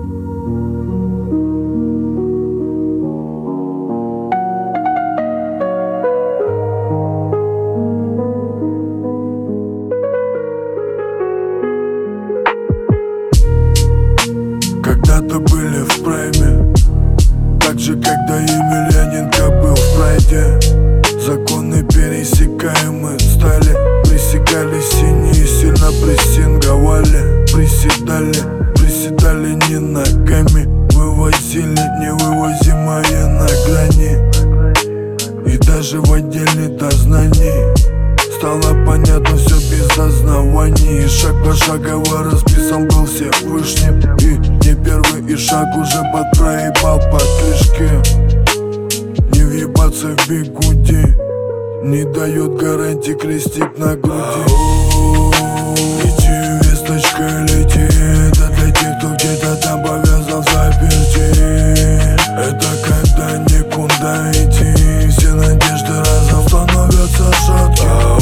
Когда-то были в прайме, так же, когда Емельяненко был в прайде. Законы пересекаемы стали, пресекали синие, сильно прессинговали. Приседали не ногами, вывозили невывозимое на грани. И даже в отделе дознаний стало понятно все без оснований. И шаг пошагово расписан был Всевышним. И не первый и шаг уже подпроебал по клишке. Не въебаться в бигуди не дает гарантии крестик на груди. Лети, весточка, лети, это для тех, кто где-то там повязан в заперти. Это когда некуда идти, все надежды разом становятся шаткими.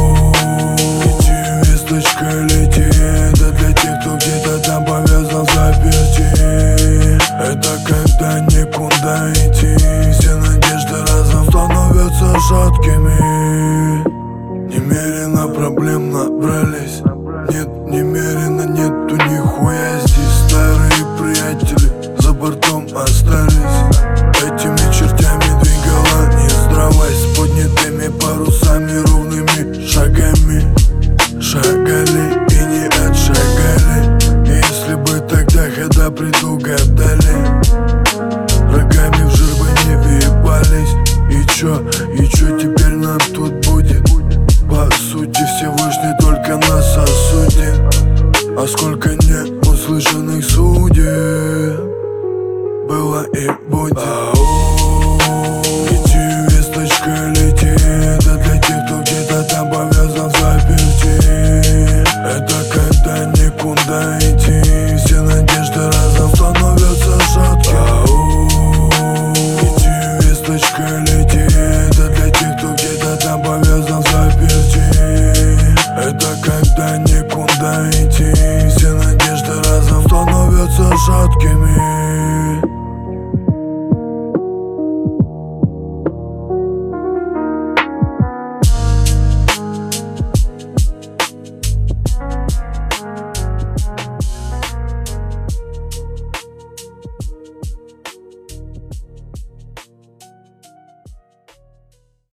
Лети, весточка, лети, это для тех, кто где-то там повязан в заперти. Это когда некуда идти, все надежды разом становятся шаткими. Немерено проблем набрались, нет, немерено нету нихуя здесь. Старые приятели за бортом остались, этими чертями двигала нездравость. С поднятыми парусами ровными шагами шагали и не отшагали. Если бы тогда хода предугадали, рогами в жир бы не въебались. И чё теперь нам тут будет? По сути Всевышний только нас осудит. А сколько неуслышанных судеб было и будет. Лети, весточка, лети, это для тех, кто где-то там повязан в заперти. Это когда некуда